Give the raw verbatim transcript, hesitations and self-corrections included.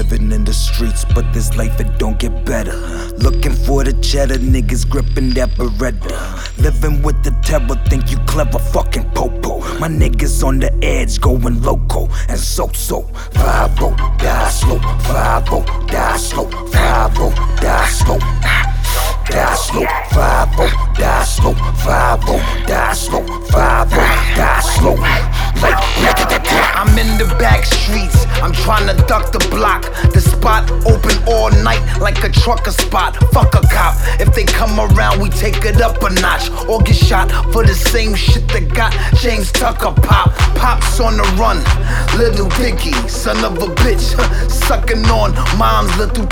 Living in the streets, but this life it don't get better. Looking for the cheddar, niggas gripping that Beretta. Living with the terror, think you clever, fucking popo. My niggas on the edge, going loco and so-so. five oh, die slow, five oh, die slow, five oh, die slow. Die slow, five oh, die slow, five oh, die slow, five oh, die slow. Like, I'm in the back streets, I'm trying to duck the block. The spot open all night like a trucker spot. Fuck a cop, if they come around we take it up a notch. Or get shot for the same shit that got James Tucker pop. Pops on the run, little Dicky, son of a bitch, sucking on mom's little